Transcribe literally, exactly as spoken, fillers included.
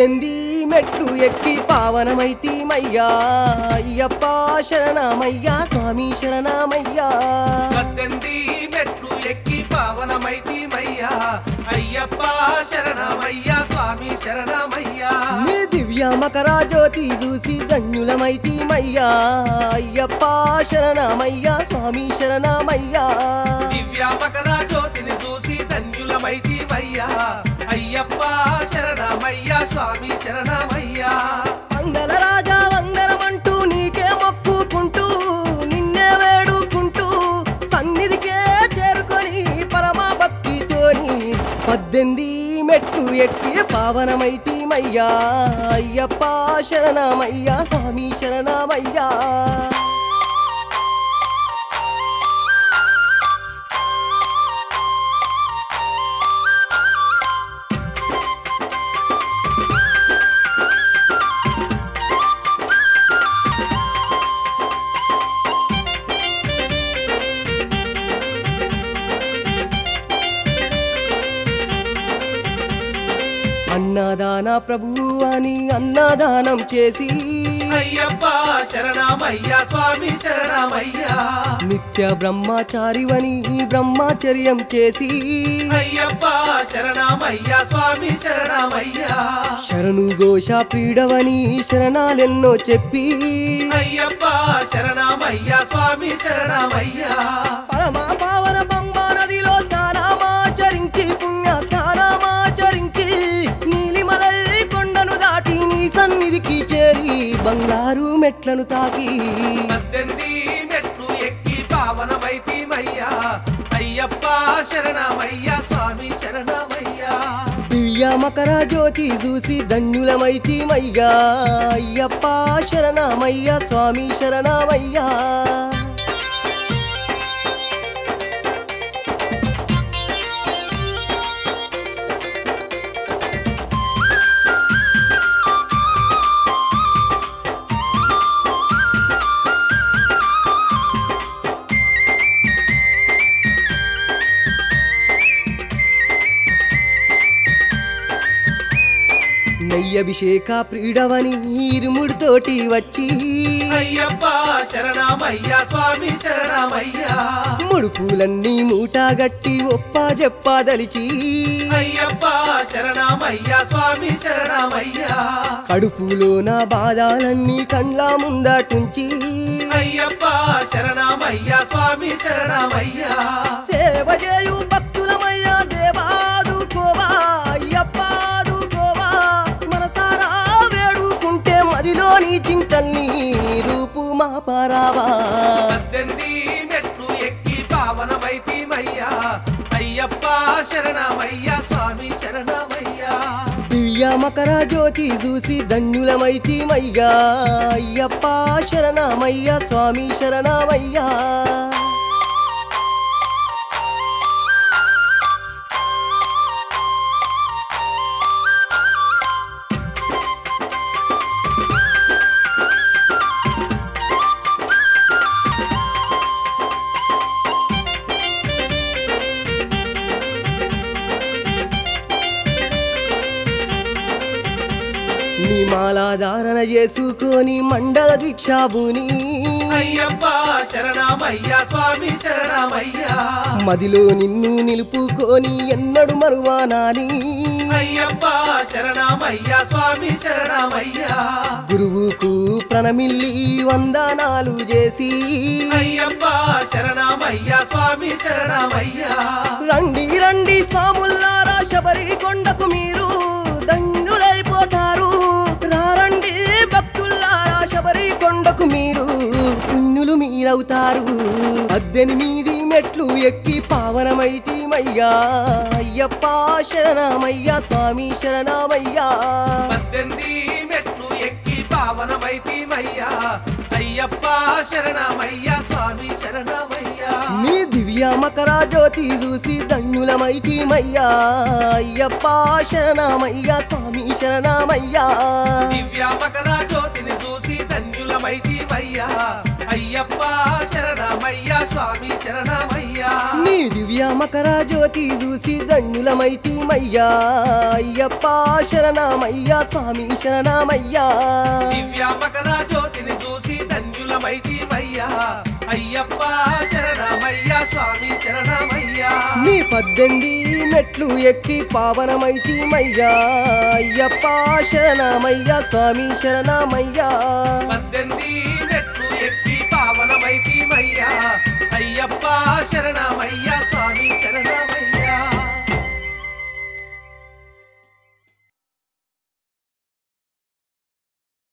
పద్దెనిమిది మెట్లు ఎక్కి పావనమైతీమయ్యా అయ్యప్ప శరణమయ్యా స్వామి శరణమయ్యా పద్దెనిమిది మెట్లు ఎక్కి పావనమైతీమయ్యా అయ్యప్ప శరణమయ్యా స్వామి శరణమయ్యా నీ దివ్య మకర జ్యోతి చూసి ధన్యులమైతీమయ్యా అయ్యప్ప శరణమయ్యా స్వామి శరణమయ్యా దివ్య మకర జ్యోతిని చూసి ధన్యులమైతీమయ్యా అయ్యప్ప శరణమయ్యా స్వామి శరణమయ్యా వందల రాజా వందనమంటూ నీకే మొక్కుకుంటూ నిన్నే వేడుకుంటూ సన్నిధికే చేరుకొని పరమ భక్తితోని పద్దెనిమిది మెట్లు ఎక్కి పావనమైతీమయ్యా అయ్యప్ప శరణమయ్యా స్వామి శరణమయ్యా అన్నదాన ప్రభువు అని అన్నదానం చేసి అయ్యప్ప శరణమయ్యా స్వామి శరణమయ్యా నిత్య బ్రహ్మచారివని బ్రహ్మచర్యం చేసి అయ్యప్ప శరణమయ్యా స్వామి శరణమయ్యా శరణు ఘోష పీడవని శరణాలెన్నో చెప్పి అయ్యప్ప శరణమయ్యా స్వామి శరణమయ్యా పరమ పావన పంబా నదిలో స్నానమాచరించి పుణ్య స్నానమాచరించి నీలిమలై కొండను దాటి నీ సన్నిధికి చేరి బంగారు మెట్లను తాకి పద్దెనిమిది మెట్లు ఎక్కి పావనమైతీమయ్యా అయ్యప్ప శరణమయ్యా స్వామి శరణమయ్యా దివ్య మకర జ్యోతి చూసి ధన్యులమైతీమయ్యా అయ్యప్ప శరణమయ్యా స్వామి శరణమయ్యా నెయ్యభిషేక ప్రీడవని ఇరుముడితోటి వచ్చి అయ్యప్ప శరణమయ్యా స్వామి శరణమయ్యా ముడుపులన్నీ మూటగట్టి ఒప్ప చెప్పదలిచి అయ్యప్ప శరణమయ్యా స్వామి శరణమయ్యా కడుపులో నా బాధాలన్నీ కండ్ల ముందటుంచి అయ్యప్ప శరణమయ్యా స్వామి శరణమయ్యా సేవ చేయు భక్తులమయ్యా దేవాదుకోవా అయ్యప్పాదుకోవా మనసారా వేడుకుంటే మదిలోని చింతల్ని రూపు మా పరావా పద్దెనిమిది మెట్లు ఎక్కి పావనమైతీమయ్యా అయ్యప్ప శరణమయ్యా స్వామి శరణమయ్యా దివ్య మకర జ్యోతి చూసి ధన్యులమైతీమయ్యా అయ్యప్ప శరణమయ్యా స్వామి శరణమయ్యా నీ మాలాధారణ చేసుకొని మండల దీక్షాభూని అయ్యప్ప శరణమయ్యా స్వామి శరణమయ్యా మదిలో నిన్ను నిలుపుకొని ఎన్నడు మరువానాని అయ్యప్ప శరణమయ్యా స్వామి శరణమయ్యా గురువుకు ప్రణమిల్లి వందనాలు చేసి అయ్యప్ప శరణమయ్యా స్వామి శరణమయ్యా రండి రండి సాముల్లారా శబరి కొండకు మీరు ధన్యులైపోతారు రారండి భక్తుల్లారా శబరి కొండకు మీరు పుణ్యులు మీరవుతారు పద్దెనిమిది మెట్లు ఎక్కి పావనమైతీమయ్యా అయ్యప్ప శరణమయ్యా స్వామి శరణమయ్యా పద్దెనిమిది మెట్లు ఎక్కి పావనమైతీమయ్యా అయ్యప్ప శరణమయ్యా స్వామి శరణమయ్యా నీ దివ్య మకర జ్యోతి చూసి ధన్యులమైతీమయ్యా అయ్యప్ప శరణమయ్యా స్వామి శరణమయ్యా దివ్య మకర జ్యోతిని చూసి ధన్యులమైతీమయ్యా అయ్యప్ప శరణమయ్యా స్వామి శరణమయ్యా నీ దివ్య మకర జ్యోతి చూసి ధన్యులమైతిమయ్యా అయ్యప్ప శరణమయ్యా స్వామి శరణమయ్యా దివ్య మకర జ్యోతిని చూసి ధన్యులమైతిమయ్యా అయ్యప్ప శరణమయ్యా స్వామి శరణమయ్యా నీ పద్దెనిమిది మెట్లు ఎక్కి పావనమైతిమయ్యా అయ్యప్ప శరణమయ్యా స్వామి శరణమయ్యా